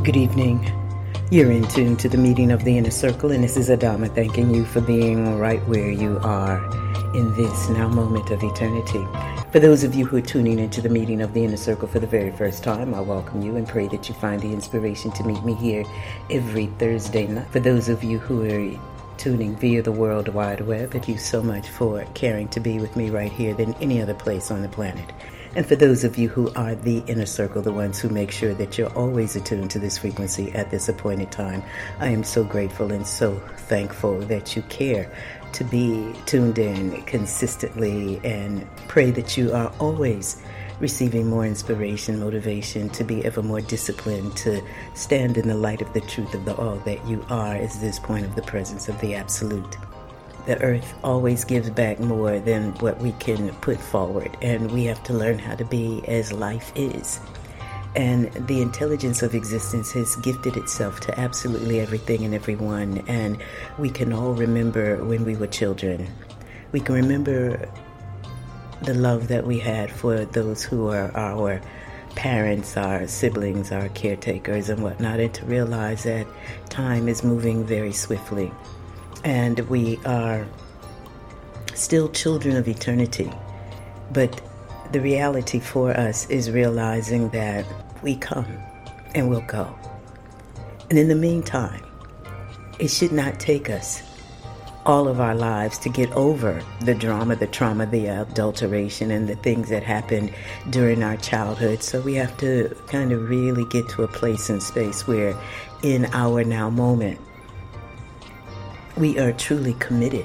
Good evening. You're in tune to the meeting of the Inner Circle, and this is Adama thanking you for being right where you are in this now moment of eternity. For those of you who are tuning into the meeting of the Inner Circle for the very first time, I welcome you and pray that you find the inspiration to meet me here every Thursday night. For those of you who are tuning via the World Wide Web, thank you so much for caring to be with me right here than any other place on the planet. And for those of you who are the Inner Circle, the ones who make sure that you're always attuned to this frequency at this appointed time, I am so grateful and so thankful that you care to be tuned in consistently, and pray that you are always receiving more inspiration, motivation to be ever more disciplined, to stand in the light of the truth of the all that you are is this point of the presence of the Absolute. The earth always gives back more than what we can put forward, and we have to learn how to be as life is. And the intelligence of existence has gifted itself to absolutely everything and everyone, and we can all remember when we were children. We can remember the love that we had for those who are our parents, our siblings, our caretakers and whatnot, and to realize that time is moving very swiftly. And we are still children of eternity. But the reality for us is realizing that we come and we'll go. And in the meantime, it should not take us all of our lives to get over the drama, the trauma, the adulteration, and the things that happened during our childhood. So we have to kind of really get to a place and space where in our now moment, we are truly committed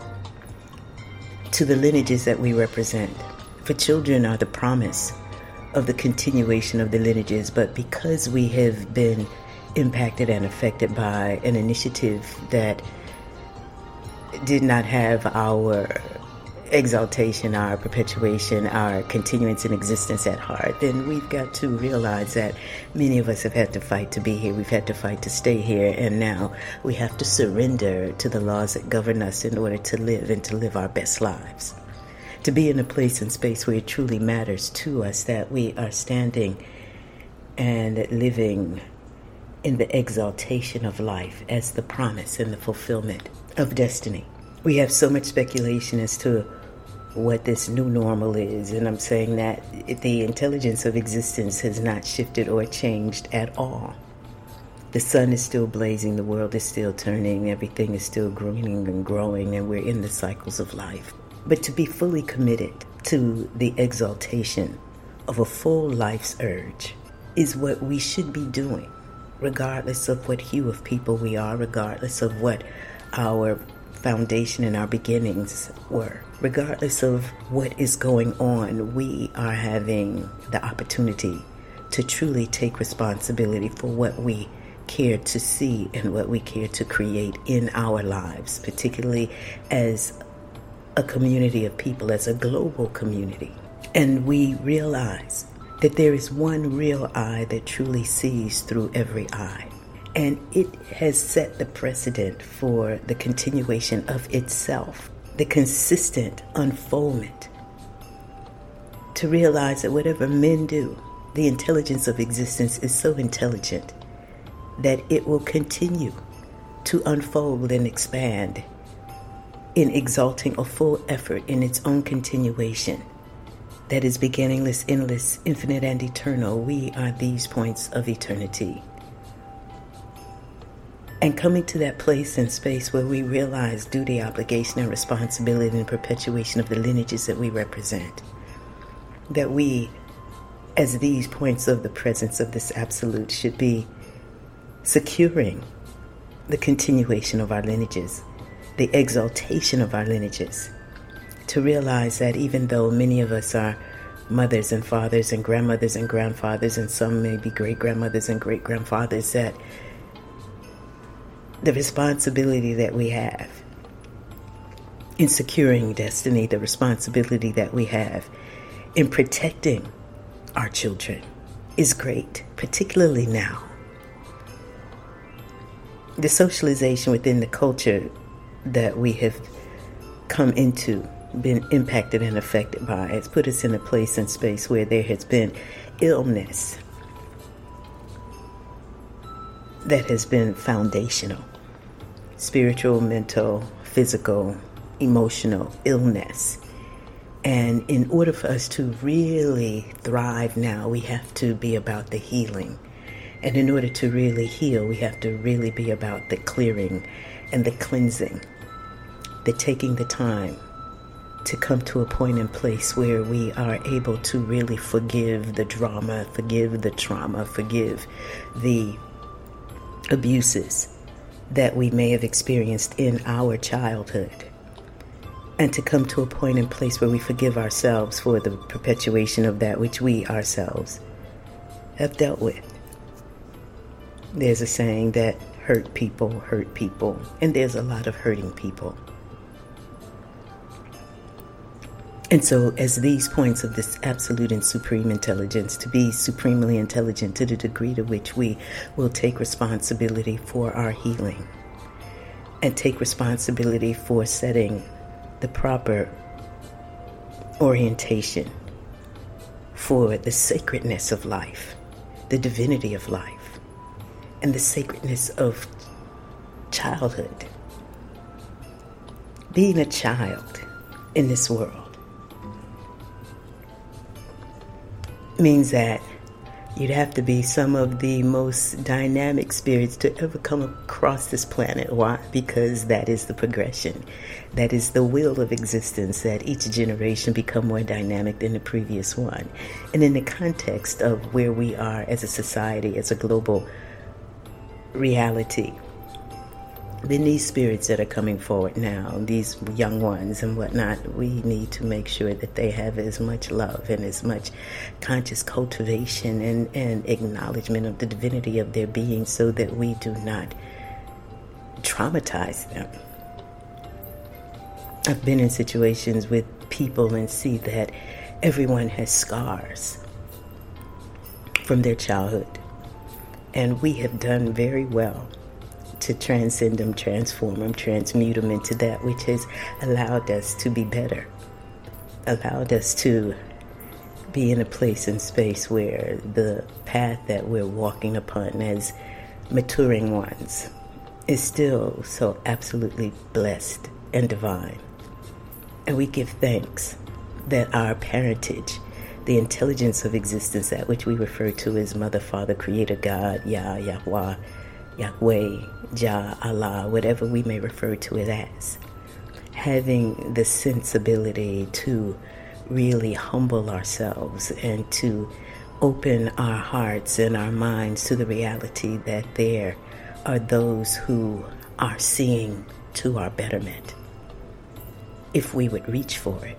to the lineages that we represent. For children are the promise of the continuation of the lineages, but because we have been impacted and affected by an initiative that did not have our exaltation, our perpetuation, our continuance in existence at heart, then we've got to realize that many of us have had to fight to be here. We've had to fight to stay here, and now we have to surrender to the laws that govern us in order to live and to live our best lives. To be in a place and space where it truly matters to us that we are standing and living in the exaltation of life as the promise and the fulfillment of destiny. We have so much speculation as to what this new normal is, and I'm saying that the intelligence of existence has not shifted or changed at all. The sun is still blazing, the world is still turning, everything is still greening and growing, and we're in the cycles of life. But to be fully committed to the exaltation of a full life's urge is what we should be doing, regardless of what hue of people we are, regardless of what our foundation and our beginnings were. Regardless of what is going on, we are having the opportunity to truly take responsibility for what we care to see and what we care to create in our lives, particularly as a community of people, as a global community. And we realize that there is one real eye that truly sees through every eye. And it has set the precedent for the continuation of itself, the consistent unfoldment. To realize that whatever men do, the intelligence of existence is so intelligent that it will continue to unfold and expand in exalting a full effort in its own continuation that is beginningless, endless, infinite, and eternal. We are these points of eternity. And coming to that place and space where we realize duty, obligation, and responsibility and perpetuation of the lineages that we represent, that we, as these points of the presence of this Absolute, should be securing the continuation of our lineages, the exaltation of our lineages, to realize that even though many of us are mothers and fathers and grandmothers and grandfathers, and some may be great-grandmothers and great-grandfathers, that the responsibility that we have in securing destiny, the responsibility that we have in protecting our children is great, particularly now. The socialization within the culture that we have come into, been impacted and affected by, has put us in a place and space where there has been illness, that has been foundational: spiritual, mental, physical, emotional illness. And in order for us to really thrive now, we have to be about the healing. And in order to really heal, we have to really be about the clearing and the cleansing, the taking the time to come to a point and place where we are able to really forgive the drama, forgive the trauma, forgive the abuses that we may have experienced in our childhood, and to come to a point and place where we forgive ourselves for the perpetuation of that which we ourselves have dealt with. There's a saying that hurt people, and there's a lot of hurting people. And so as these points of this absolute and supreme intelligence, to be supremely intelligent to the degree to which we will take responsibility for our healing and take responsibility for setting the proper orientation for the sacredness of life, the divinity of life, and the sacredness of childhood. Being a child in this world means that you'd have to be some of the most dynamic spirits to ever come across this planet. Why? Because that is the progression. That is the will of existence, that each generation become more dynamic than the previous one. And in the context of where we are as a society, as a global reality, then these spirits that are coming forward now, these young ones and whatnot, we need to make sure that they have as much love and as much conscious cultivation and acknowledgement of the divinity of their being, so that we do not traumatize them. I've been in situations with people and see that everyone has scars from their childhood, and we have done very well to transcend them, transform them, transmute them into that which has allowed us to be better, allowed us to be in a place and space where the path that we're walking upon as maturing ones is still so absolutely blessed and divine. And we give thanks that our parentage, the intelligence of existence, that which we refer to as Mother, Father, Creator, God, Yah, Yahweh, Yahweh, Jah, Allah, whatever we may refer to it as, having the sensibility to really humble ourselves and to open our hearts and our minds to the reality that there are those who are seeing to our betterment, if we would reach for it.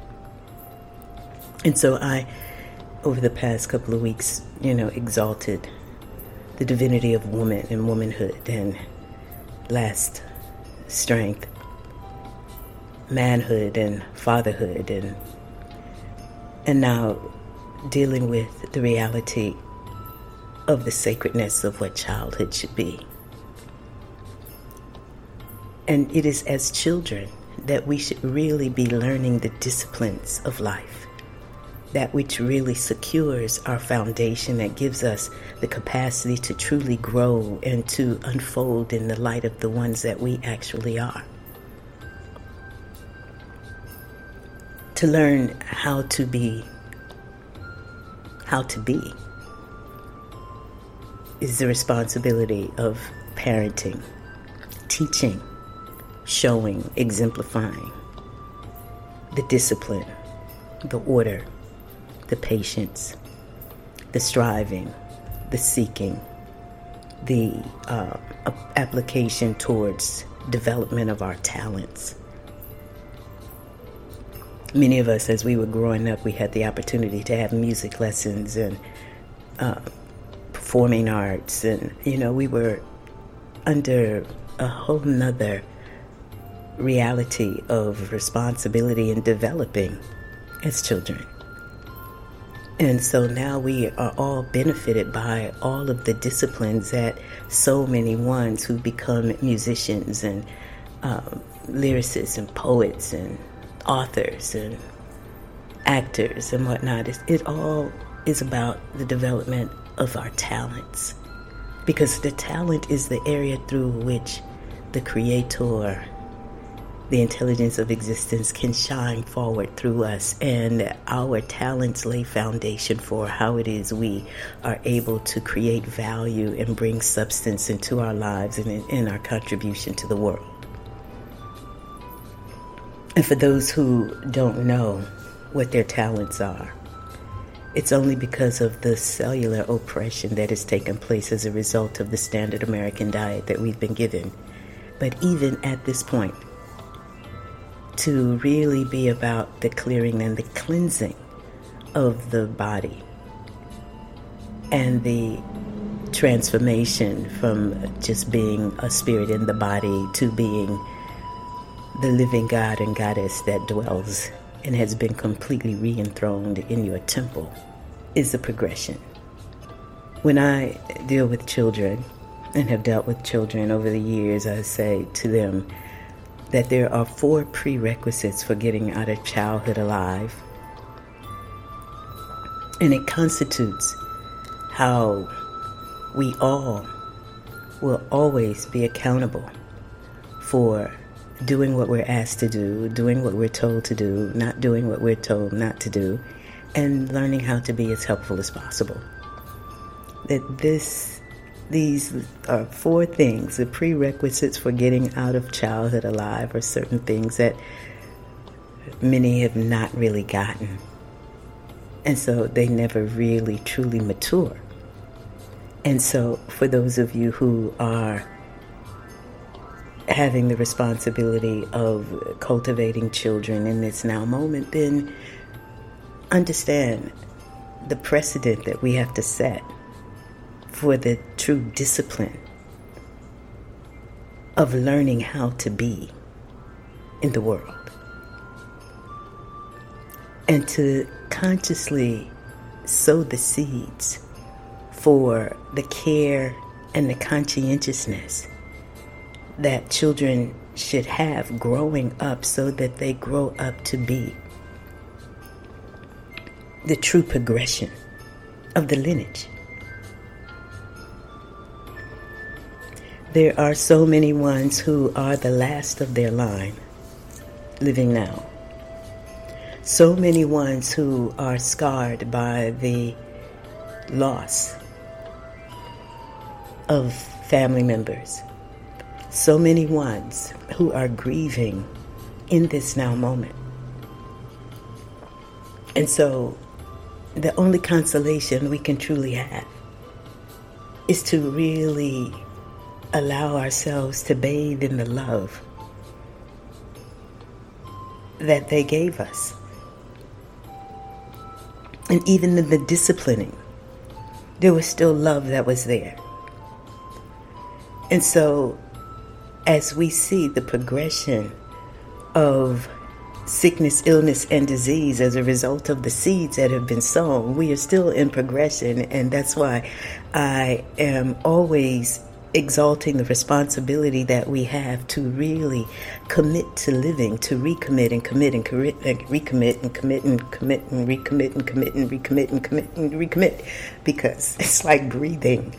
And so I, over the past couple of weeks, exalted the divinity of woman and womanhood and last strength, manhood and fatherhood, and now dealing with the reality of the sacredness of what childhood should be. And it is as children that we should really be learning the disciplines of life, that which really secures our foundation, that gives us the capacity to truly grow and to unfold in the light of the ones that we actually are. To learn how to be is the responsibility of parenting, teaching, showing, exemplifying the discipline, the order, the patience, the striving, the seeking, the application towards development of our talents. Many of us, as we were growing up, we had the opportunity to have music lessons and performing arts, and we were under a whole nother reality of responsibility in developing as children. And so now we are all benefited by all of the disciplines that so many ones who become musicians and lyricists and poets and authors and actors and whatnot. It all is about the development of our talents, Because the talent is the area through which the Creator, the intelligence of existence, can shine forward through us, and our talents lay foundation for how it is we are able to create value and bring substance into our lives and in our contribution to the world. And for those who don't know what their talents are, it's only because of the cellular oppression that has taken place as a result of the standard American diet that we've been given. But even at this point, to really be about the clearing and the cleansing of the body and the transformation from just being a spirit in the body to being the living God and Goddess that dwells and has been completely re-enthroned in your temple is the progression. When I deal with children and have dealt with children over the years, I say to them that there are 4 prerequisites for getting out of childhood alive. And it constitutes how we all will always be accountable for doing what we're asked to do, doing what we're told to do, not doing what we're told not to do, and learning how to be as helpful as possible. These are 4 things. The prerequisites for getting out of childhood alive are certain things that many have not really gotten. And so they never really truly mature. And so for those of you who are having the responsibility of cultivating children in this now moment, then understand the precedent that we have to set for the true discipline of learning how to be in the world. And to consciously sow the seeds for the care and the conscientiousness that children should have growing up, so that they grow up to be the true progression of the lineage. There are so many ones who are the last of their line living now. So many ones who are scarred by the loss of family members. So many ones who are grieving in this now moment. And so the only consolation we can truly have is to really allow ourselves to bathe in the love that they gave us. And even in the disciplining, there was still love that was there. And so as we see the progression of sickness, illness, and disease as a result of the seeds that have been sown, we are still in progression. And that's why I am always exalting the responsibility that we have to really commit to living, to recommit and commit and recommit and commit and commit and recommit and commit and recommit and commit and recommit, because it's like breathing.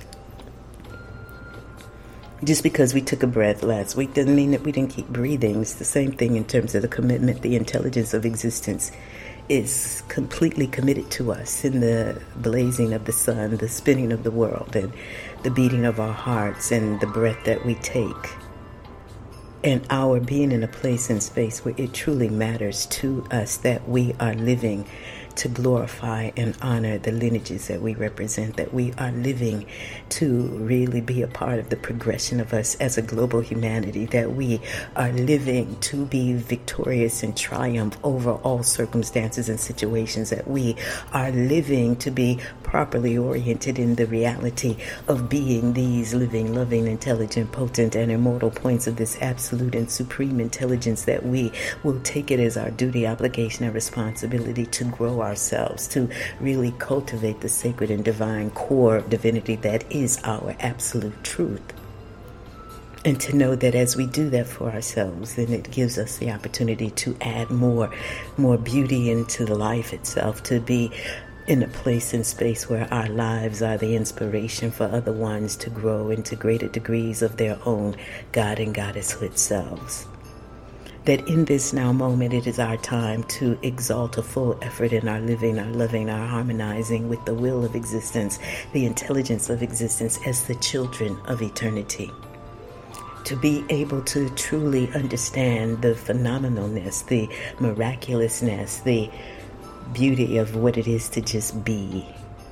Just because we took a breath last week doesn't mean that we didn't keep breathing. It's the same thing in terms of the commitment. The intelligence of existence is completely committed to us in the blazing of the sun, the spinning of the world, and the beating of our hearts, and the breath that we take, and our being in a place and space where it truly matters to us that we are living to glorify and honor the lineages that we represent, that we are living to really be a part of the progression of us as a global humanity, that we are living to be victorious and triumph over all circumstances and situations, that we are living to be properly oriented in the reality of being these living, loving, intelligent, potent, and immortal points of this absolute and supreme intelligence, that we will take it as our duty, obligation, and responsibility to grow ourselves, to really cultivate the sacred and divine core of divinity that is our absolute truth. And to know that as we do that for ourselves, then it gives us the opportunity to add more beauty into the life itself, to be in a place and space where our lives are the inspiration for other ones to grow into greater degrees of their own God and Goddesshood selves. That in this now moment, it is our time to exalt a full effort in our living, our loving, our harmonizing with the will of existence, the intelligence of existence as the children of eternity. To be able to truly understand the phenomenalness, the miraculousness, the beauty of what it is to just be,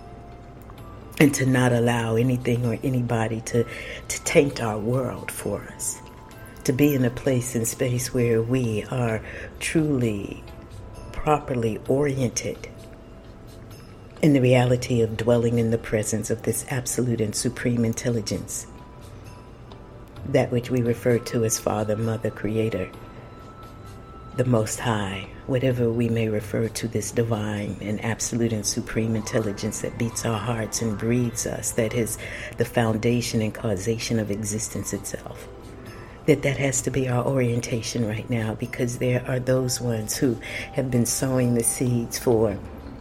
and to not allow anything or anybody to taint our world for us. To be in a place and space where we are truly, properly oriented in the reality of dwelling in the presence of this absolute and supreme intelligence, that which we refer to as Father, Mother, Creator, the Most High, whatever we may refer to this divine and absolute and supreme intelligence that beats our hearts and breathes us, that is the foundation and causation of existence itself. That has to be our orientation right now, because there are those ones who have been sowing the seeds for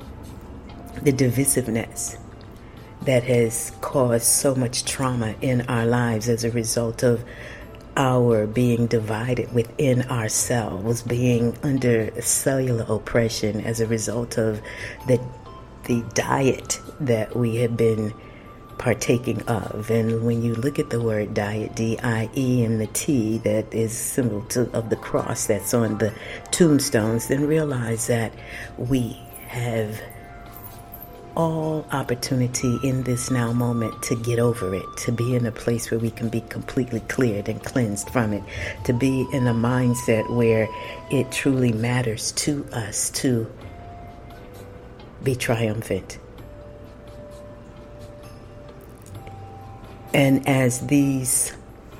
the divisiveness that has caused so much trauma in our lives as a result of our being divided within ourselves, being under cellular oppression as a result of the diet that we have been partaking of. And when you look at the word diet, D-I-E, and the T that is symbol of the cross that's on the tombstones, then realize that we have all opportunity in this now moment to get over it, to be in a place where we can be completely cleared and cleansed from it, to be in a mindset where it truly matters to us to be triumphant. And as these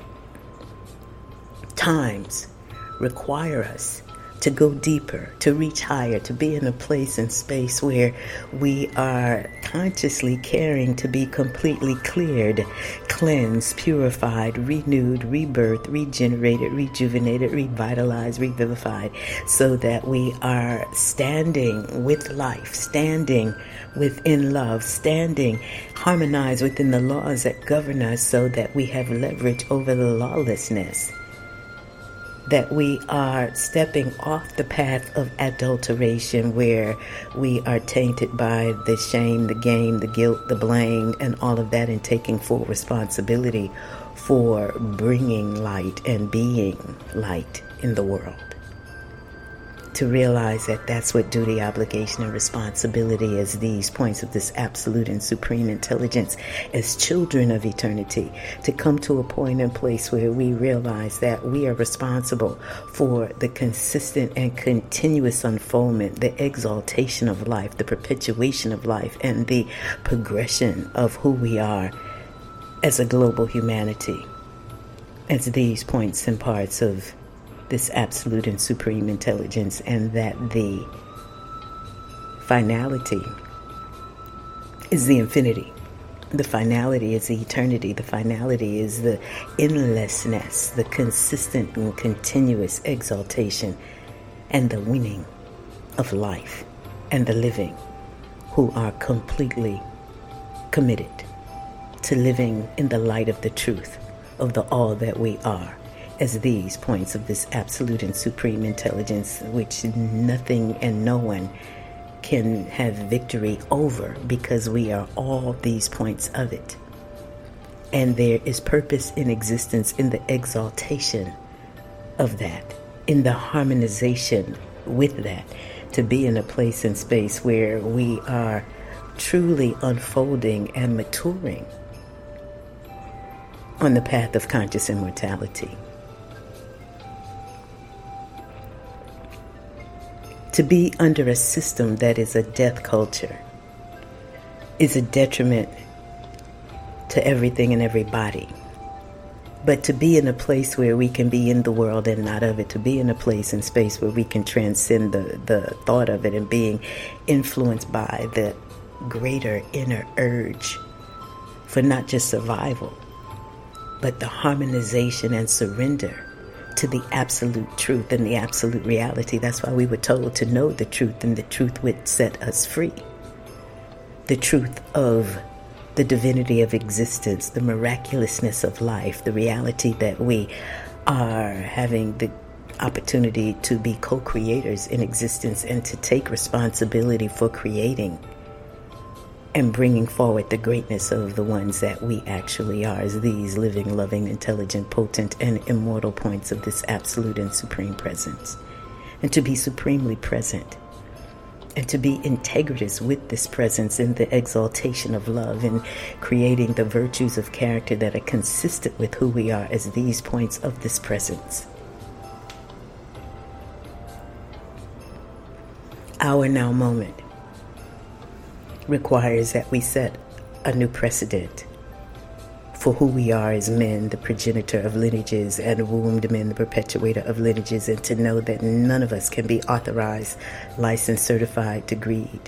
times require us to go deeper, to reach higher, to be in a place and space where we are consciously caring to be completely cleared, cleansed, purified, renewed, rebirthed, regenerated, rejuvenated, revitalized, revivified, so that we are standing with life, standing within love, standing harmonized within the laws that govern us, so that we have leverage over the lawlessness, that we are stepping off the path of adulteration where we are tainted by the shame, the game, the guilt, the blame, and all of that, and taking full responsibility for bringing light and being light in the world. To realize that that's what duty, obligation, and responsibility is, these points of this absolute and supreme intelligence as children of eternity, to come to a point and place where we realize that we are responsible for the consistent and continuous unfoldment, the exaltation of life, the perpetuation of life, and the progression of who we are as a global humanity, as these points and parts of this absolute and supreme intelligence, and that the finality is the infinity. The finality is the eternity. The finality is the endlessness, the consistent and continuous exaltation, and the winning of life, and the living who are completely committed to living in the light of the truth of the all that we are, as these points of this absolute and supreme intelligence, which nothing and no one can have victory over, because we are all these points of it. And there is purpose in existence in the exaltation of that, in the harmonization with that, to be in a place and space where we are truly unfolding and maturing on the path of conscious immortality. To be under a system that is a death culture is a detriment to everything and everybody. But to be in a place where we can be in the world and not of it, to be in a place and space where we can transcend the thought of it, and being influenced by the greater inner urge for not just survival, but the harmonization and surrender to the absolute truth and the absolute reality. That's why we were told to know the truth, and the truth would set us free. the truth of the divinity of existence, the miraculousness of life, the reality that we are having the opportunity to be co-creators in existence and to take responsibility for creating and bringing forward the greatness of the ones that we actually are as these living, loving, intelligent, potent, and immortal points of this absolute and supreme presence. And to be supremely present and to be integritous with this presence in the exaltation of love and creating the virtues of character that are consistent with who we are as these points of this presence. Our now moment requires that we set a new precedent for who we are as men, the progenitor of lineages, and wombed men, the perpetuator of lineages, and to know that none of us can be authorized, licensed, certified to greed,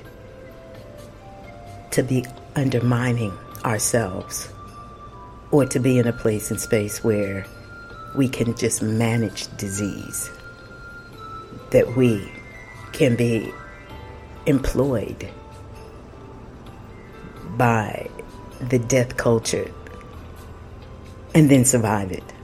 to be undermining ourselves, or to be in a place and space where we can just manage disease, that we can be employed by the death culture and then survive it.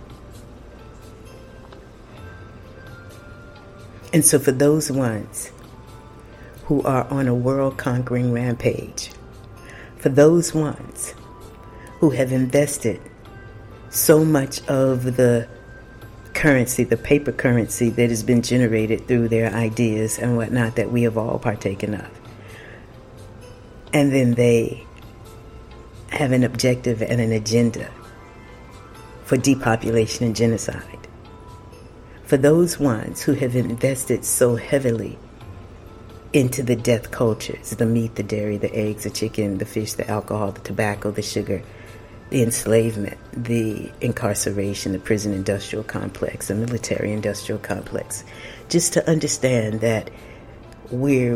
And so for those ones who are on a world-conquering rampage, for those ones who have invested so much of the currency, the paper currency that has been generated through their ideas and whatnot that we have all partaken of, and then they have an objective and an agenda for depopulation and genocide. For those ones who have invested so heavily into the death cultures, the meat, the dairy, the eggs, the chicken, the fish, the alcohol, the tobacco, the sugar, the enslavement, the incarceration, the prison industrial complex, the military industrial complex, just to understand that we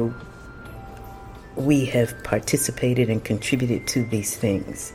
have participated and contributed to these things,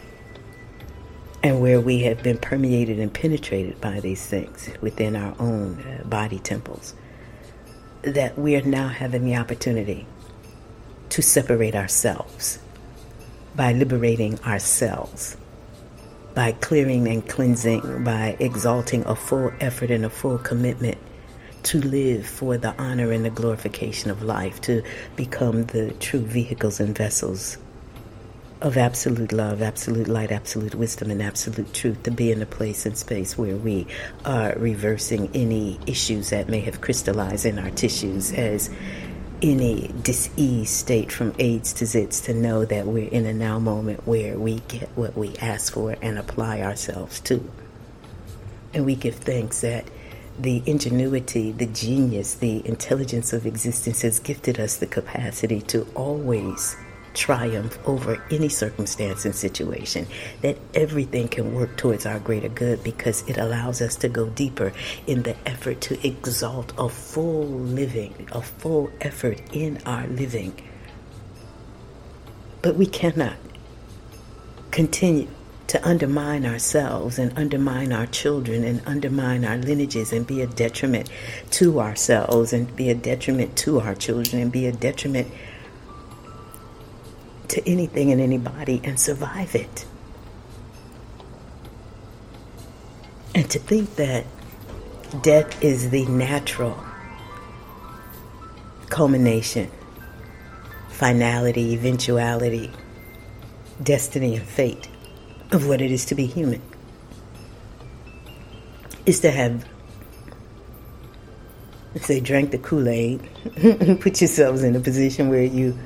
and where we have been permeated and penetrated by these things within our own body temples, that we are now having the opportunity to separate ourselves by liberating ourselves, by clearing and cleansing, by exalting a full effort and a full commitment to live for the honor and the glorification of life, to become the true vehicles and vessels of absolute love, absolute light, absolute wisdom, and absolute truth, to be in a place and space where we are reversing any issues that may have crystallized in our tissues as any disease state from AIDS to zits, to know that we're in a now moment where we get what we ask for and apply ourselves to. And we give thanks that the ingenuity, the genius, the intelligence of existence has gifted us the capacity to always triumph over any circumstance and situation, that everything can work towards our greater good because it allows us to go deeper in the effort to exalt a full living, a full effort in our living. But we cannot continue to undermine ourselves and undermine our children and undermine our lineages and be a detriment to ourselves and be a detriment to our children and be a detriment to anything and anybody and survive it. And to think that death is the natural culmination, finality, eventuality, destiny, and fate of what it is to be human is to have, say, drank the Kool-Aid, put yourselves in a position where you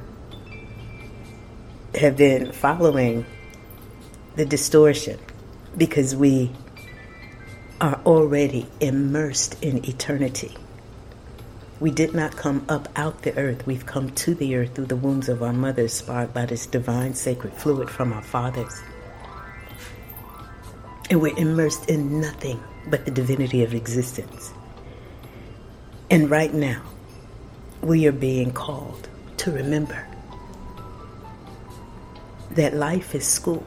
have been following the distortion, because we are already immersed in eternity. We did not come up out the earth. We've come to the earth through the wombs of our mothers, sparked by this divine sacred fluid from our fathers. And we're immersed in nothing but the divinity of existence. And right now, we are being called to remember that life is school.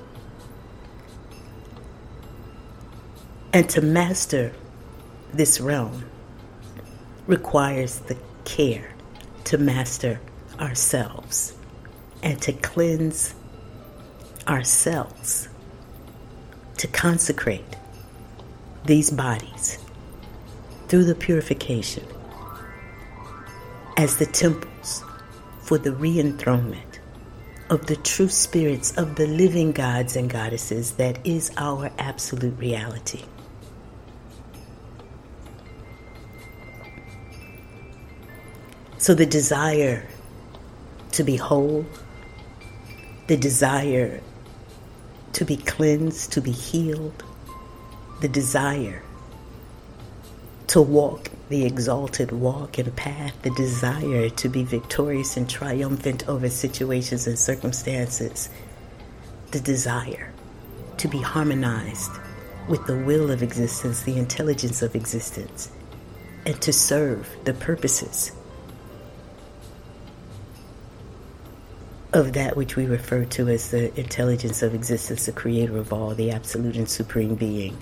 And to master this realm requires the care to master ourselves and to cleanse ourselves, to consecrate these bodies through the purification as the temples for the re-enthronement of the true spirits of the living gods and goddesses that is our absolute reality. So the desire to be whole, the desire to be cleansed, to be healed, the desire to walk the exalted walk and path, the desire to be victorious and triumphant over situations and circumstances, the desire to be harmonized with the will of existence, the intelligence of existence, and to serve the purposes of that which we refer to as the intelligence of existence, the creator of all, the absolute and supreme being.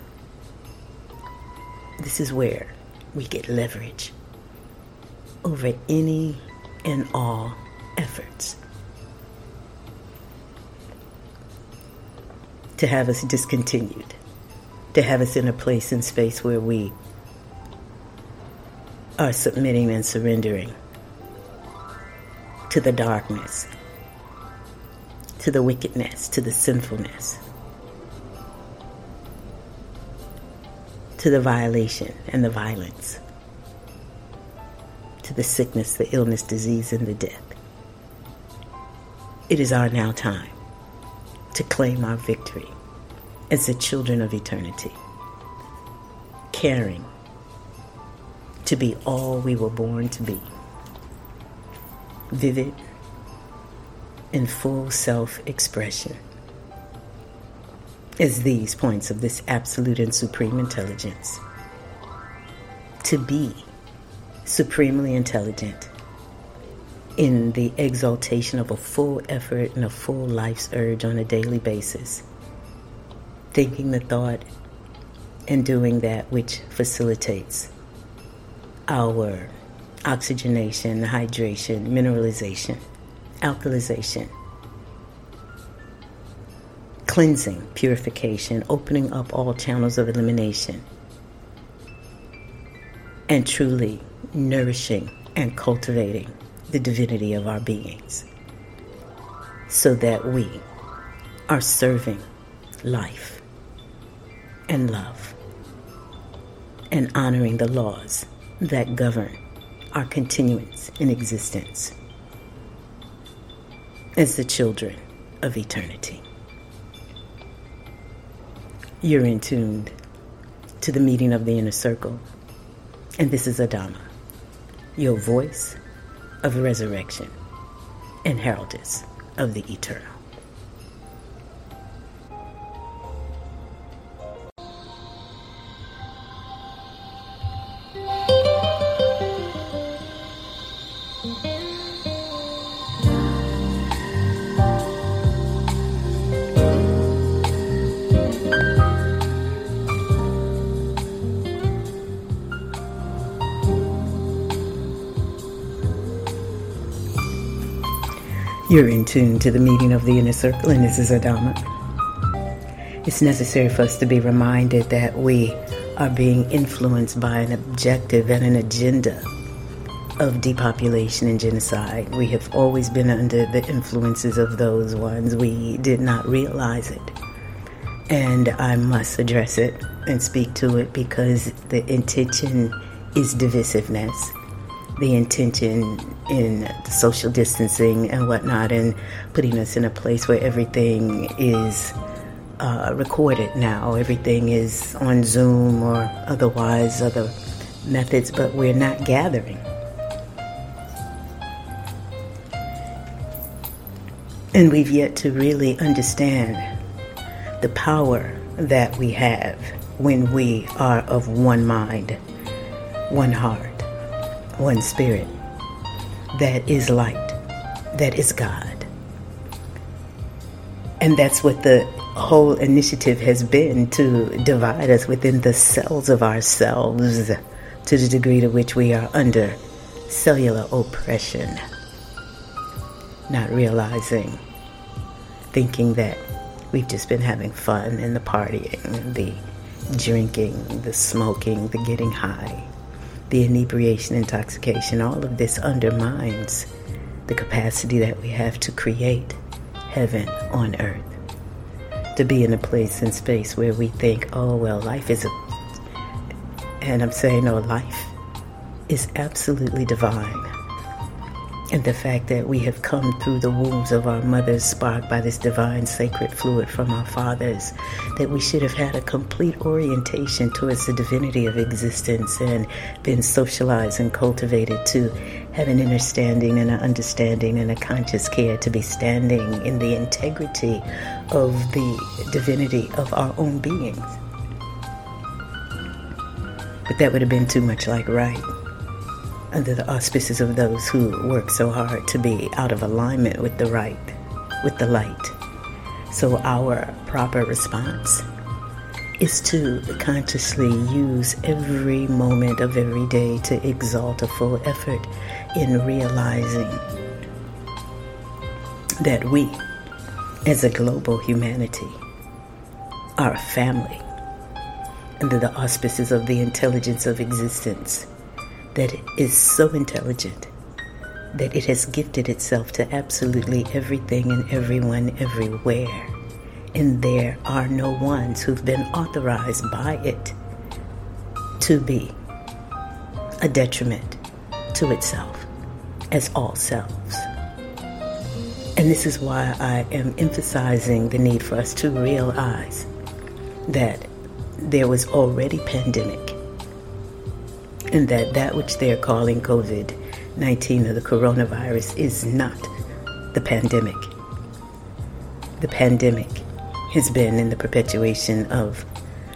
This is where we get leverage over any and all efforts to have us discontinued, to have us in a place and space where we are submitting and surrendering to the darkness, to the wickedness, to the sinfulness, to the violation and the violence, to the sickness, the illness, disease, and the death. It is our now time to claim our victory as the children of eternity, caring to be all we were born to be, vivid and full self-expression as these points of this absolute and supreme intelligence. To be supremely intelligent in the exaltation of a full effort and a full life's urge on a daily basis, thinking the thought and doing that which facilitates our oxygenation, hydration, mineralization, alkalization, cleansing, purification, opening up all channels of elimination, and truly nourishing and cultivating the divinity of our beings so that we are serving life and love and honoring the laws that govern our continuance in existence as the children of eternity. You're in tuned to the meeting of the inner circle, and this is Adama, your voice of resurrection and heraldess of the eternal. You're in tune to the meeting of the inner circle, and this is Adama. It's necessary for us to be reminded that we are being influenced by an objective and an agenda of depopulation and genocide. We have always been under the influences of those ones. We did not realize it. And I must address it and speak to it because the intention is divisiveness. The intention in the social distancing and whatnot, and putting us in a place where everything is recorded now. Everything is on Zoom or otherwise other methods, but we're not gathering. And we've yet to really understand the power that we have when we are of one mind, one heart, one spirit, that is light, that is God. And that's what the whole initiative has been, to divide us within the cells of ourselves to the degree to which we are under cellular oppression. not realizing, thinking that we've just been having fun and the partying, the drinking, the smoking, the getting high, the inebriation, intoxication. All of this undermines the capacity that we have to create heaven on earth, to be in a place and space where we think, oh, well, life is and I'm saying, no, life is absolutely divine. And the fact that we have come through the wombs of our mothers, sparked by this divine sacred fluid from our fathers, that we should have had a complete orientation towards the divinity of existence and been socialized and cultivated to have an understanding and a conscious care to be standing in the integrity of the divinity of our own beings. But that would have been too much like right, under the auspices of those who work so hard to be out of alignment with the right, with the light. So our proper response is to consciously use every moment of every day to exalt a full effort in realizing that we, as a global humanity, are a family under the auspices of the intelligence of existence that is so intelligent that it has gifted itself to absolutely everything and everyone everywhere. And there are no ones who've been authorized by it to be a detriment to itself as all selves. And this is why I am emphasizing the need for us to realize that there was already pandemic, and that which they're calling COVID-19 or the coronavirus is not the pandemic. The pandemic has been in the perpetuation of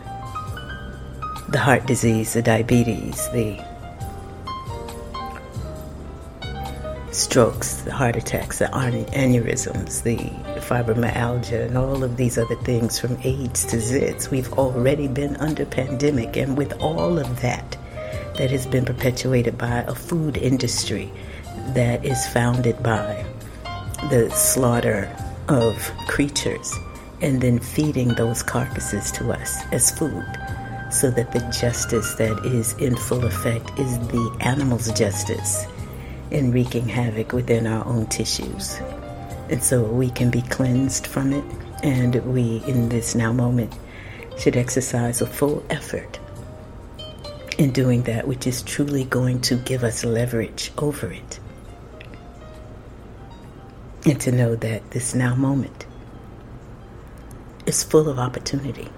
the heart disease, the diabetes, the strokes, the heart attacks, the aneurysms, the fibromyalgia, and all of these other things from AIDS to zits. We've already been under pandemic, and with all of that has been perpetuated by a food industry that is founded by the slaughter of creatures and then feeding those carcasses to us as food, so that the justice that is in full effect is the animal's justice in wreaking havoc within our own tissues. And so we can be cleansed from it, and we, in this now moment, should exercise a full effort in doing that which is truly going to give us leverage over it. And to know that this now moment is full of opportunity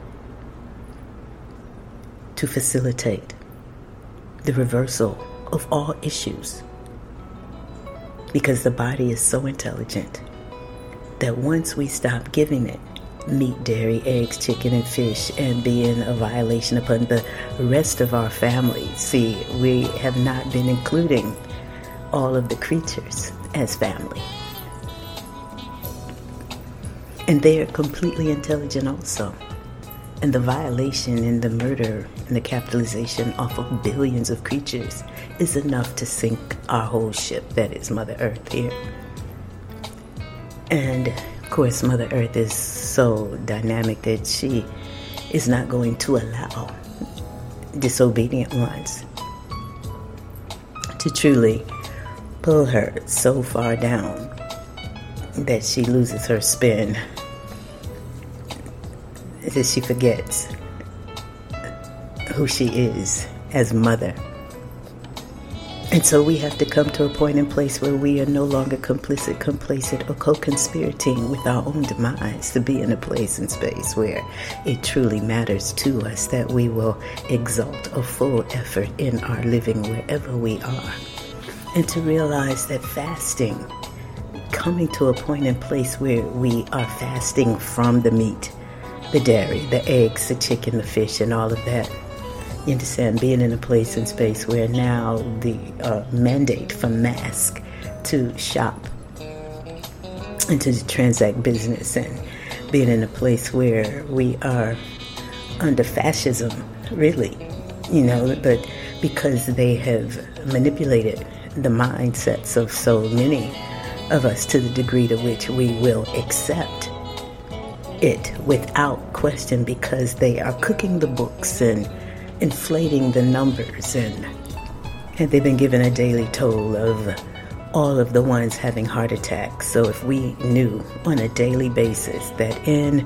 to facilitate the reversal of all issues. Because the body is so intelligent that once we stop giving it meat, dairy, eggs, chicken, and fish, and being a violation upon the rest of our family. See, we have not been including all of the creatures as family. And they are completely intelligent also. And the violation and the murder and the capitalization off of billions of creatures is enough to sink our whole ship, that is Mother Earth here. And of course, Mother Earth is so dynamic that she is not going to allow disobedient ones to truly pull her so far down that she loses her spin, that she forgets who she is as mother. And so we have to come to a point and place where we are no longer complicit, complacent, or co-conspirating with our own demise, to be in a place and space where it truly matters to us that we will exalt a full effort in our living wherever we are. And to realize that fasting, coming to a point and place where we are fasting from the meat, the dairy, the eggs, the chicken, the fish, and all of that. You understand, being in a place and space where now the mandate from mask to shop and to transact business, and being in a place where we are under fascism, really, but because they have manipulated the mindsets of so many of us to the degree to which we will accept it without question, because they are cooking the books and inflating the numbers, and they've been given a daily toll of all of the ones having heart attacks. So if we knew on a daily basis that in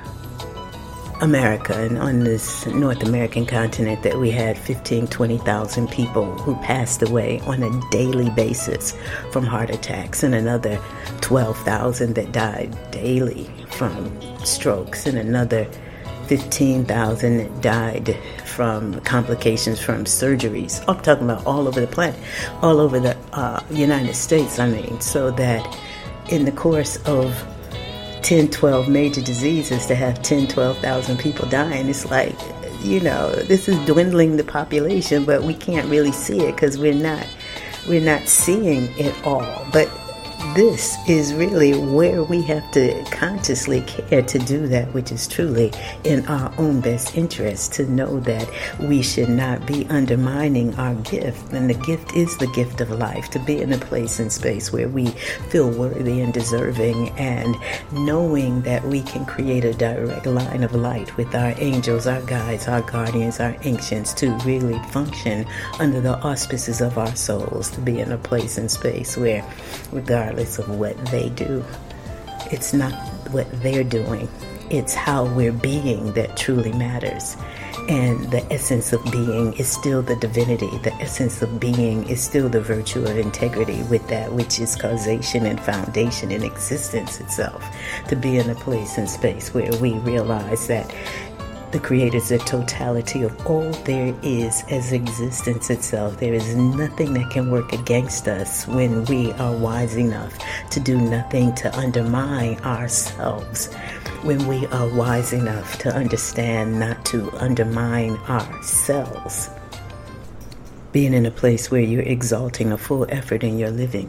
America and on this North American continent that we had 15, 20,000 people who passed away on a daily basis from heart attacks, and another 12,000 that died daily from strokes, and another 15,000 that died from complications from surgeries. I'm talking about all over the planet, all over the United States, so that in the course of 10, 12 major diseases, to have 10, 12,000 people dying, it's like, this is dwindling the population, but we can't really see it because we're not seeing it all. But this is really where we have to consciously care to do that which is truly in our own best interest, to know that we should not be undermining our gift. And the gift is the gift of life, to be in a place and space where we feel worthy and deserving, and knowing that we can create a direct line of light with our angels, our guides, our guardians, our ancients, to really function under the auspices of our souls, to be in a place and space where, regardless of what they do, it's not what they're doing, it's how we're being that truly matters. And the essence of being is still the divinity. The essence of being is still the virtue of integrity with that which is causation and foundation and existence itself. To be in a place and space where we realize that the Creator is the totality of all there is as existence itself. There is nothing that can work against us when we are wise enough to do nothing to undermine ourselves. When we are wise enough to understand not to undermine ourselves. Being in a place where you're exalting a full effort in your living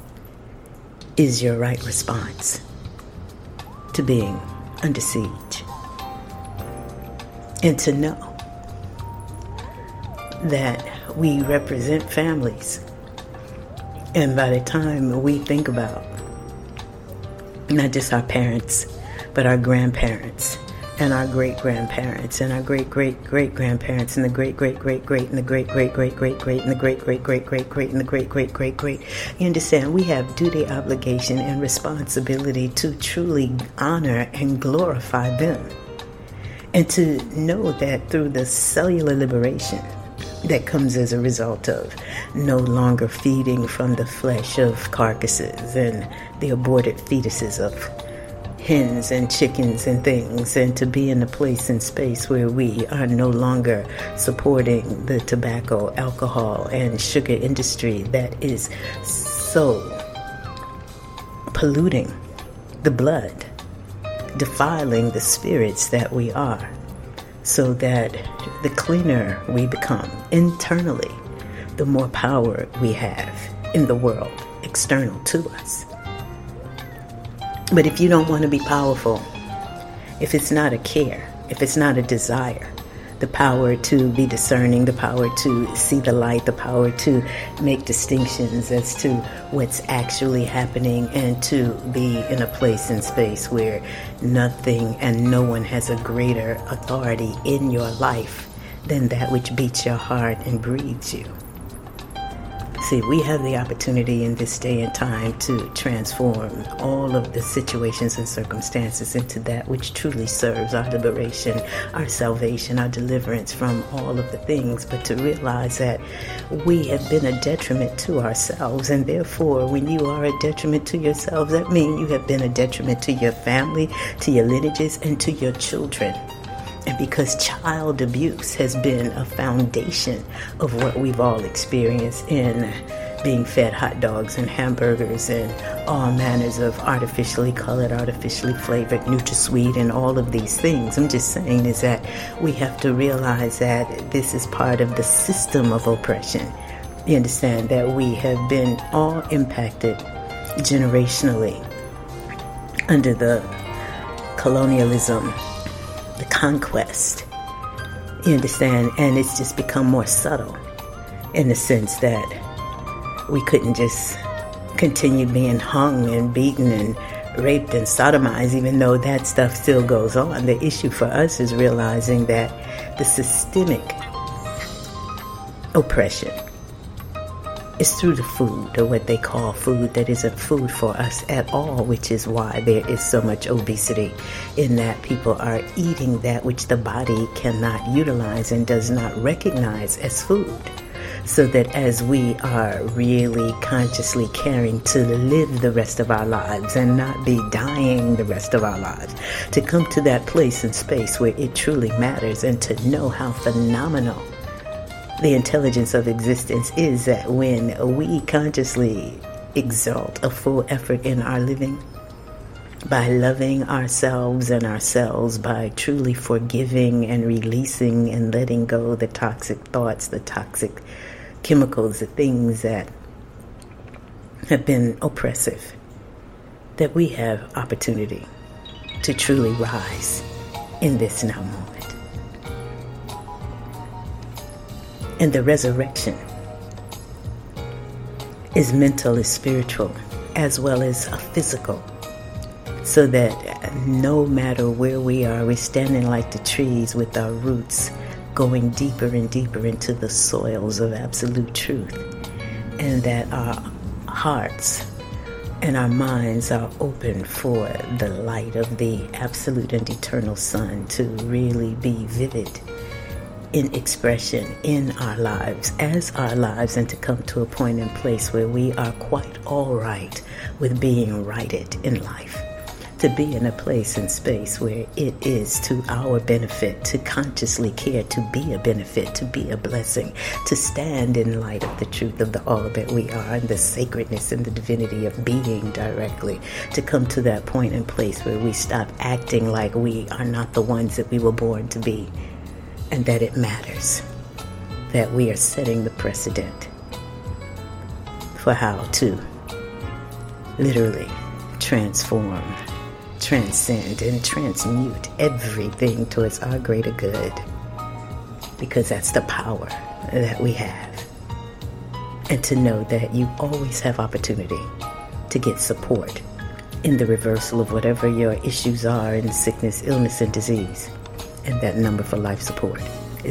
is your right response to being under siege. And to know that we represent families. And by the time we think about not just our parents, but our grandparents and our great-grandparents and our great-great-great-grandparents and the great-great-great-great and the great-great-great-great-great and the great-great-great-great-great and the great-great-great-great, you understand, we have duty, obligation, and responsibility to truly honor and glorify them. And to know that through the cellular liberation that comes as a result of no longer feeding from the flesh of carcasses and the aborted fetuses of hens and chickens and things, and to be in a place and space where we are no longer supporting the tobacco, alcohol, and sugar industry that is so polluting the blood, defiling the spirits that we are, so that the cleaner we become internally, the more power we have in the world external to us. But if you don't want to be powerful, if it's not a care, if it's not a desire, the power to be discerning, the power to see the light, the power to make distinctions as to what's actually happening, and to be in a place and space where nothing and no one has a greater authority in your life than that which beats your heart and breathes you. See, we have the opportunity in this day and time to transform all of the situations and circumstances into that which truly serves our liberation, our salvation, our deliverance from all of the things, but to realize that we have been a detriment to ourselves, and therefore when you are a detriment to yourselves, that means you have been a detriment to your family, to your lineages, and to your children. And because child abuse has been a foundation of what we've all experienced in being fed hot dogs and hamburgers and all manners of artificially colored, artificially flavored NutraSweet and all of these things, I'm just saying is that we have to realize that this is part of the system of oppression. You understand that we have been all impacted generationally under the colonialism, the conquest, you understand, and it's just become more subtle in the sense that we couldn't just continue being hung and beaten and raped and sodomized, even though that stuff still goes on. The issue for us is realizing that the systemic oppression is through the food, or what they call food that isn't food for us at all, which is why there is so much obesity, in that people are eating that which the body cannot utilize and does not recognize as food. So that as we are really consciously caring to live the rest of our lives and not be dying the rest of our lives, to come to that place and space where it truly matters, and to know how phenomenal the intelligence of existence is, that when we consciously exalt a full effort in our living, by loving ourselves and ourselves, by truly forgiving and releasing and letting go the toxic thoughts, the toxic chemicals, the things that have been oppressive, that we have opportunity to truly rise in this now moment. And the resurrection is mental, is spiritual, as well as a physical. So that no matter where we are, we're standing like the trees with our roots going deeper and deeper into the soils of absolute truth. And that our hearts and our minds are open for the light of the absolute and eternal sun to really be vivid in expression in our lives, as our lives, and to come to a point and place where we are quite all right with being righted in life. To be in a place and space where it is to our benefit to consciously care, to be a benefit, to be a blessing, to stand in light of the truth of the all that we are, and the sacredness and the divinity of being directly, to come to that point and place where we stop acting like we are not the ones that we were born to be, and that it matters, that we are setting the precedent for how to literally transform, transcend, and transmute everything towards our greater good, because that's the power that we have. And to know that you always have opportunity to get support in the reversal of whatever your issues are in sickness, illness, and disease. And that number for life support is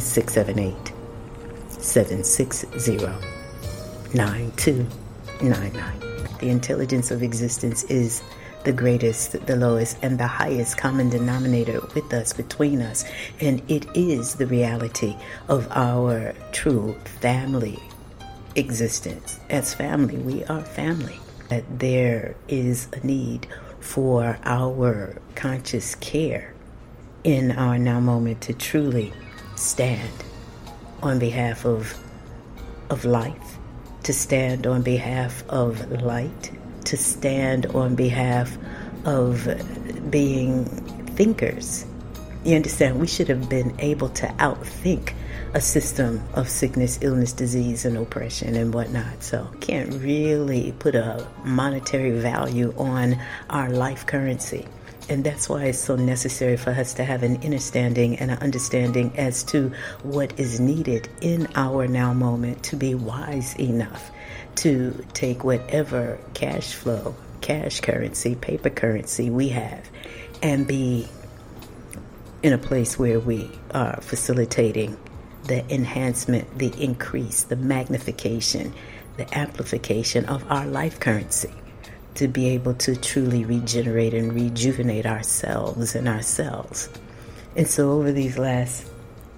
678-760-9299. The intelligence of existence is the greatest, the lowest, and the highest common denominator with us, between us. And it is the reality of our true family existence. As family, we are family. That there is a need for our conscious care in our now moment to truly stand on behalf of life, to stand on behalf of light, to stand on behalf of being thinkers. You understand, we should have been able to outthink a system of sickness, illness, disease, and oppression and whatnot. So can't really put a monetary value on our life currency. And that's why it's so necessary for us to have an understanding and an understanding as to what is needed in our now moment, to be wise enough to take whatever cash flow, cash currency, paper currency we have, and be in a place where we are facilitating the enhancement, the increase, the magnification, the amplification of our life currency, to be able to truly regenerate and rejuvenate ourselves and ourselves. And so over these last,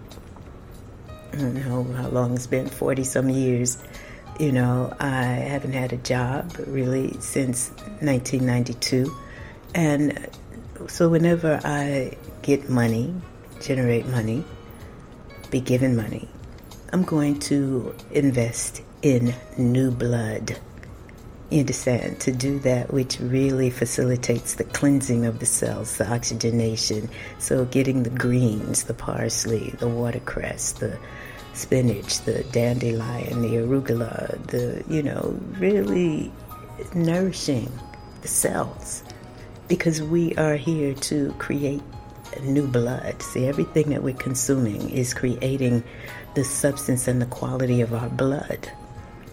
I don't know how long it's been, 40 some years, I haven't had a job really since 1992. And so whenever I get money, generate money, be given money, I'm going to invest in new blood. You understand? To do that which really facilitates the cleansing of the cells, the oxygenation. So getting the greens, the parsley, the watercress, the spinach, the dandelion, the arugula, really nourishing the cells. Because we are here to create new blood. See, everything that we're consuming is creating the substance and the quality of our blood.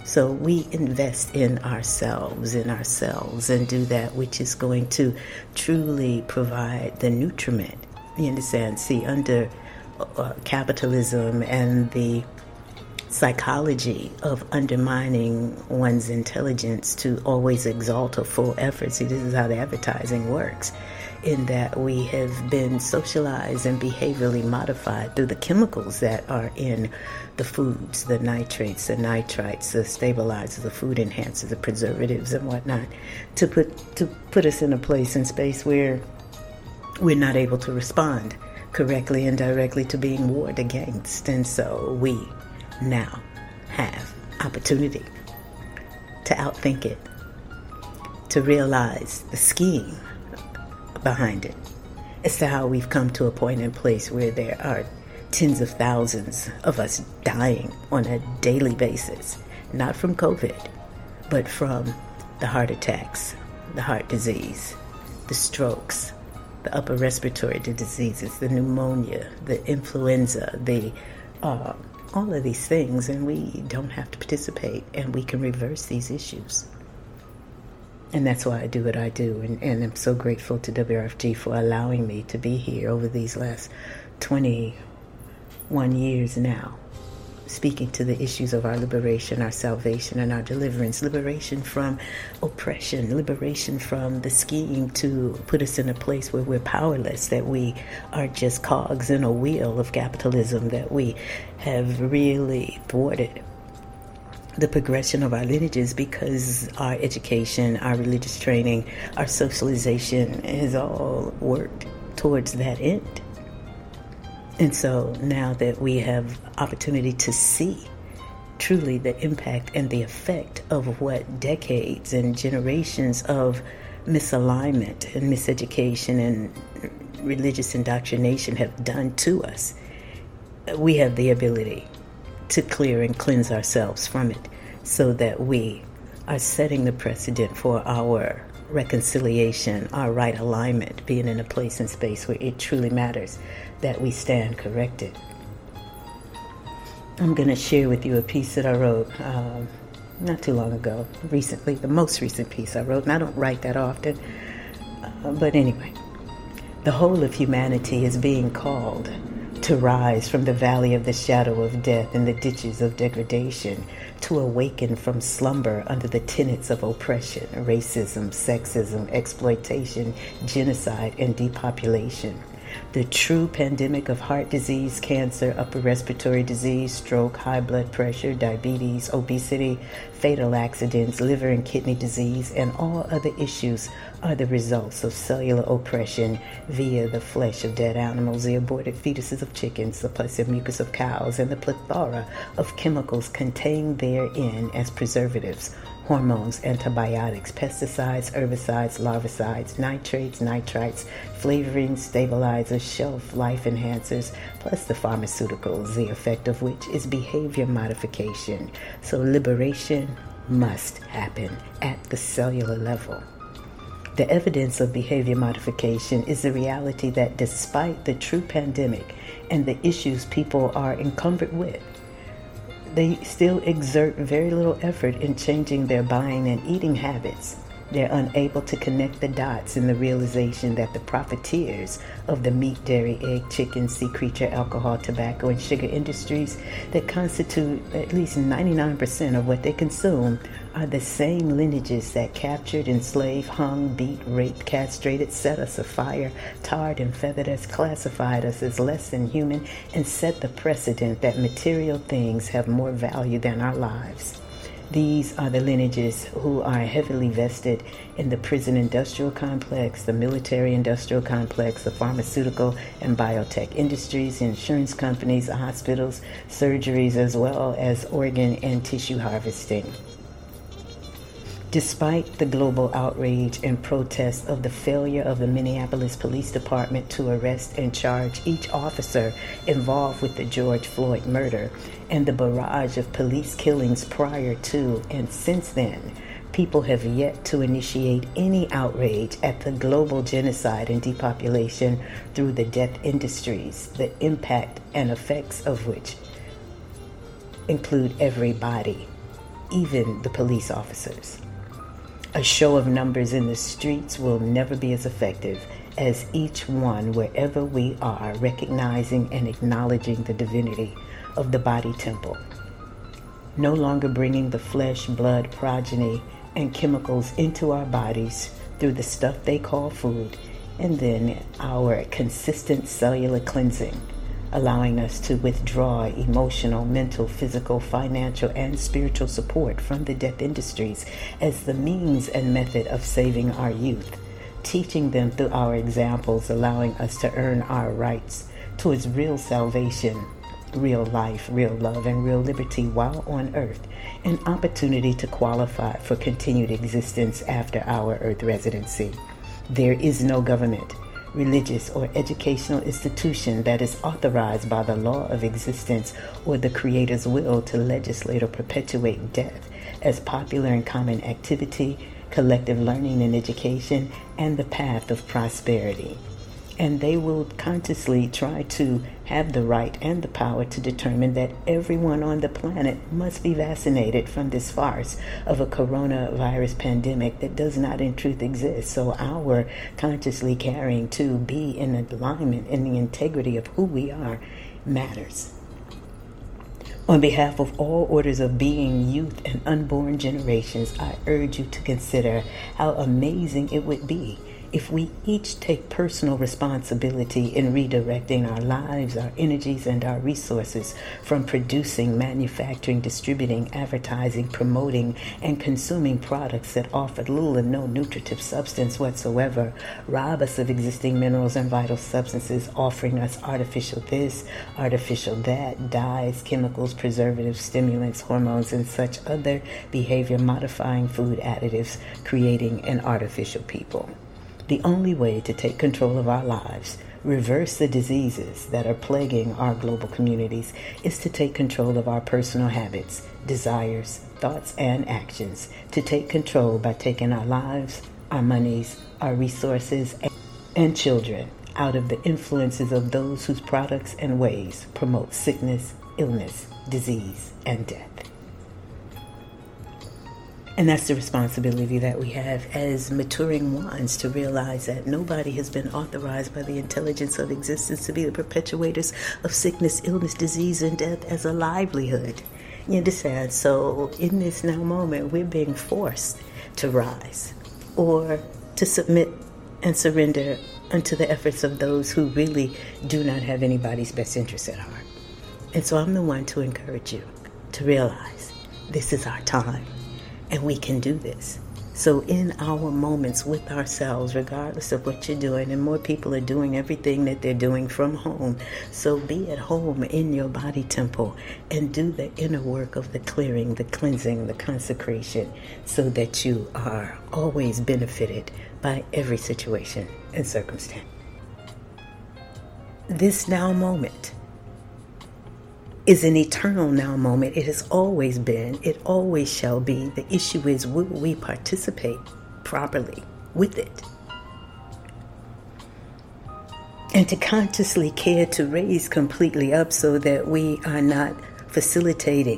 So we invest in ourselves, and do that which is going to truly provide the nutriment. You understand? See, under capitalism and the psychology of undermining one's intelligence to always exalt a full effort. See, this is how the advertising works, in that we have been socialized and behaviorally modified through the chemicals that are in the foods, the nitrates, the nitrites, the stabilizers, the food enhancers, the preservatives and whatnot, to put us in a place and space where we're not able to respond correctly and directly to being warred against. And so we now have opportunity to outthink it, to realize the scheme behind it, as to how we've come to a point and place where there are tens of thousands of us dying on a daily basis, not from COVID, but from the heart attacks, the heart disease, the strokes, the upper respiratory diseases, the pneumonia, the influenza, the all of these things, and we don't have to participate, and we can reverse these issues. And that's why I do what I do, and I'm so grateful to WRFG for allowing me to be here over these last 21 years now, speaking to the issues of our liberation, our salvation, and our deliverance, liberation from oppression, liberation from the scheme to put us in a place where we're powerless, that we are just cogs in a wheel of capitalism, that we have really thwarted the progression of our lineages because our education, our religious training, our socialization has all worked towards that end. And so now that we have opportunity to see truly the impact and the effect of what decades and generations of misalignment and miseducation and religious indoctrination have done to us, we have the ability to clear and cleanse ourselves from it, so that we are setting the precedent for our reconciliation, our right alignment, being in a place and space where it truly matters that we stand corrected. I'm going to share with you a piece that I wrote not too long ago, recently, the most recent piece I wrote, and I don't write that often, but anyway. The whole of humanity is being called to rise from the valley of the shadow of death and the ditches of degradation, to awaken from slumber under the tenets of oppression, racism, sexism, exploitation, genocide, and depopulation. The true pandemic of heart disease, cancer, upper respiratory disease, stroke, high blood pressure, diabetes, obesity, fatal accidents, liver and kidney disease, and all other issues are the results of cellular oppression via the flesh of dead animals, the aborted fetuses of chickens, the pus mucus of cows, and the plethora of chemicals contained therein as preservatives, hormones, antibiotics, pesticides, herbicides, larvicides, nitrates, nitrites, flavorings, stabilizers, shelf life enhancers, plus the pharmaceuticals, the effect of which is behavior modification. So liberation must happen at the cellular level. The evidence of behavior modification is the reality that despite the true pandemic and the issues people are encumbered with, they still exert very little effort in changing their buying and eating habits. They're unable to connect the dots in the realization that the profiteers of the meat, dairy, egg, chicken, sea creature, alcohol, tobacco, and sugar industries that constitute at least 99% of what they consume are the same lineages that captured, enslaved, hung, beat, raped, castrated, set us afire, tarred and feathered us, classified us as less than human, and set the precedent that material things have more value than our lives. These are the lineages who are heavily vested in the prison industrial complex, the military industrial complex, the pharmaceutical and biotech industries, insurance companies, hospitals, surgeries, as well as organ and tissue harvesting. Despite the global outrage and protest of the failure of the Minneapolis Police Department to arrest and charge each officer involved with the George Floyd murder and the barrage of police killings prior to and since then, people have yet to initiate any outrage at the global genocide and depopulation through the death industries, the impact and effects of which include everybody, even the police officers. A show of numbers in the streets will never be as effective as each one, wherever we are, recognizing and acknowledging the divinity of the body temple. No longer bringing the flesh, blood, progeny, and chemicals into our bodies through the stuff they call food, and then our consistent cellular cleansing, allowing us to withdraw emotional, mental, physical, financial, and spiritual support from the death industries as the means and method of saving our youth, teaching them through our examples, allowing us to earn our rights towards real salvation, real life, real love, and real liberty while on earth, an opportunity to qualify for continued existence after our earth residency. There is no government, religious, or educational institution that is authorized by the law of existence or the Creator's will to legislate or perpetuate death as popular and common activity, collective learning and education, and the path of prosperity. And they will consciously try to have the right and the power to determine that everyone on the planet must be vaccinated from this farce of a coronavirus pandemic that does not in truth exist. So our consciously caring to be in alignment in the integrity of who we are matters. On behalf of all orders of being, youth, and unborn generations, I urge you to consider how amazing it would be if we each take personal responsibility in redirecting our lives, our energies, and our resources from producing, manufacturing, distributing, advertising, promoting, and consuming products that offer little and no nutritive substance whatsoever, rob us of existing minerals and vital substances, offering us artificial this, artificial that, dyes, chemicals, preservatives, stimulants, hormones, and such other behavior-modifying food additives, creating an artificial people. The only way to take control of our lives, reverse the diseases that are plaguing our global communities, is to take control of our personal habits, desires, thoughts, and actions. To take control by taking our lives, our monies, our resources, and children out of the influences of those whose products and ways promote sickness, illness, disease, and death. And that's the responsibility that we have as maturing ones, to realize that nobody has been authorized by the intelligence of existence to be the perpetuators of sickness, illness, disease, and death as a livelihood. You understand? So in this now moment, we're being forced to rise or to submit and surrender unto the efforts of those who really do not have anybody's best interest at heart. And so I'm the one to encourage you to realize this is our time. And we can do this. So in our moments with ourselves, regardless of what you're doing, and more people are doing everything that they're doing from home, so be at home in your body temple and do the inner work of the clearing, the cleansing, the consecration, so that you are always benefited by every situation and circumstance. This now moment is an eternal now moment. It has always been. It always shall be. The issue is, will we participate properly with it? And to consciously care to raise completely up so that we are not facilitating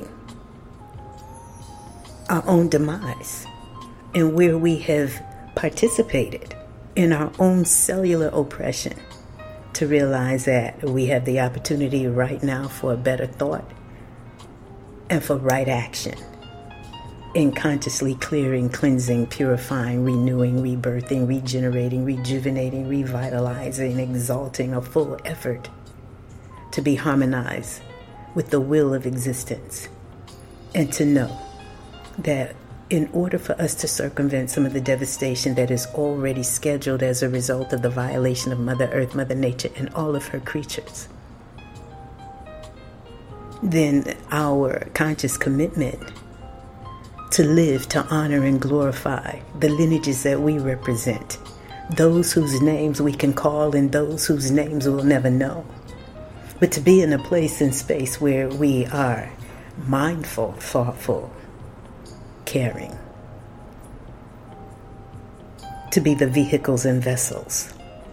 our own demise, and where we have participated in our own cellular oppression, to realize that we have the opportunity right now for a better thought and for right action in consciously clearing, cleansing, purifying, renewing, rebirthing, regenerating, rejuvenating, revitalizing, exalting, a full effort to be harmonized with the will of existence, and to know that in order for us to circumvent some of the devastation that is already scheduled as a result of the violation of Mother Earth, Mother Nature, and all of her creatures, then our conscious commitment to live, to honor, and glorify the lineages that we represent, those whose names we can call and those whose names we'll never know, but to be in a place and space where we are mindful, thoughtful, caring, to be the vehicles and vessels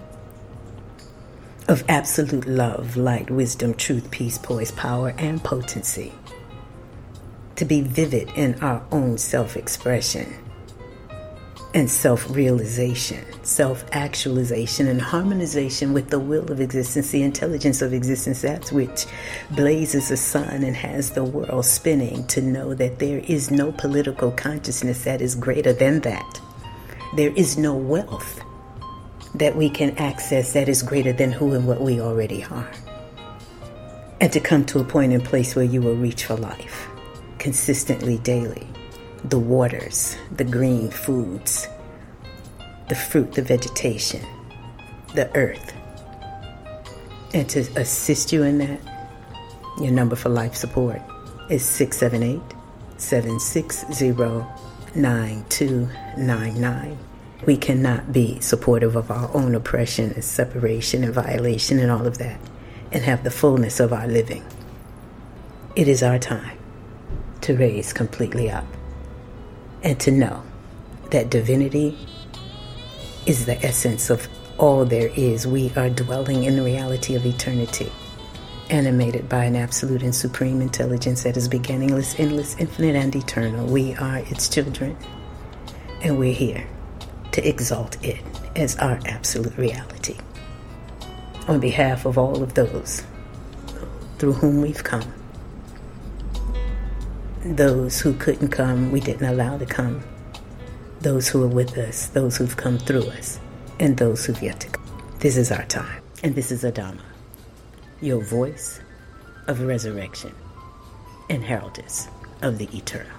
of absolute love, light, wisdom, truth, peace, poise, power, and potency, to be vivid in our own self-expression and self-realization, self-actualization, and harmonization with the will of existence, the intelligence of existence, that which blazes the sun and has the world spinning, to know that there is no political consciousness that is greater than that. There is no wealth that we can access that is greater than who and what we already are. And to come to a point and place where you will reach for life consistently, daily. The waters, the green foods, the fruit, the vegetation, the earth. And to assist you in that, your number for life support is 678-760-9299. We cannot be supportive of our own oppression and separation and violation and all of that and have the fullness of our living. It is our time to raise completely up and to know that divinity is the essence of all there is. We are dwelling in the reality of eternity, animated by an absolute and supreme intelligence that is beginningless, endless, infinite, and eternal. We are its children, and we're here to exalt it as our absolute reality. On behalf of all of those through whom we've come, those who couldn't come, we didn't allow to come, those who are with us, those who've come through us, and those who've yet to come. This is our time, and this is Adama, your voice of resurrection and heraldess of the eternal.